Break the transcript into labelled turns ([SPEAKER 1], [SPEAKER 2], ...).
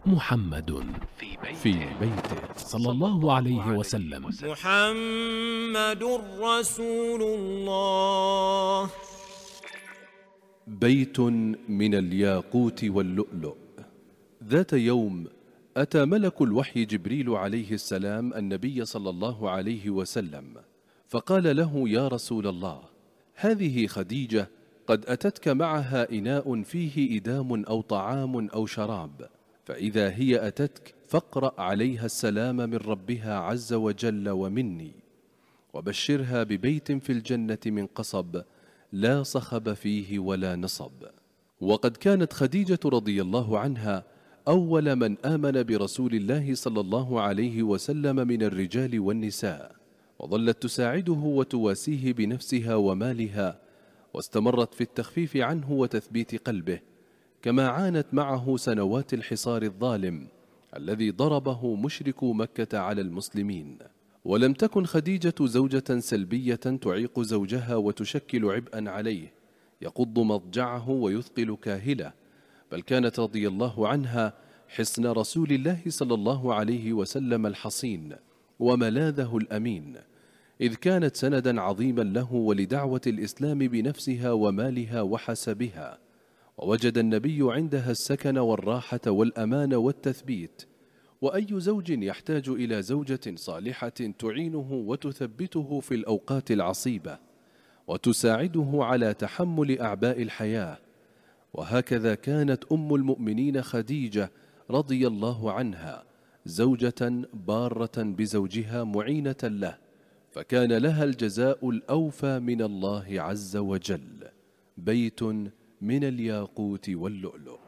[SPEAKER 1] محمد في بيته صلى الله عليه وسلم.
[SPEAKER 2] محمد رسول الله.
[SPEAKER 3] بيت من الياقوت واللؤلؤ. ذات يوم أتى ملك الوحي جبريل عليه السلام النبي صلى الله عليه وسلم فقال له: يا رسول الله، هذه خديجة قد أتتك معها إناء فيه إدام أو طعام أو شراب، فإذا هي أتتك فاقرأ عليها السلام من ربها عز وجل ومني، وبشرها ببيت في الجنة من قصب لا صخب فيه ولا نصب. وقد كانت خديجة رضي الله عنها أول من آمن برسول الله صلى الله عليه وسلم من الرجال والنساء، وظلت تساعده وتواسيه بنفسها ومالها، واستمرت في التخفيف عنه وتثبيت قلبه، كما عانت معه سنوات الحصار الظالم الذي ضربه مشركو مكة على المسلمين. ولم تكن خديجة زوجة سلبية تعيق زوجها وتشكل عبئا عليه يقض مضجعه ويثقل كاهله، بل كانت رضي الله عنها حصن رسول الله صلى الله عليه وسلم الحصين وملاذه الأمين، إذ كانت سندا عظيما له ولدعوة الإسلام بنفسها ومالها وحسبها. ووجد النبي عندها السكن والراحة والأمان والتثبيت. وأي زوج يحتاج إلى زوجة صالحة تعينه وتثبته في الأوقات العصيبة وتساعده على تحمل أعباء الحياة. وهكذا كانت أم المؤمنين خديجة رضي الله عنها زوجة بارة بزوجها معينة له، فكان لها الجزاء الأوفى من الله عز وجل. بيت من الياقوت واللؤلؤ.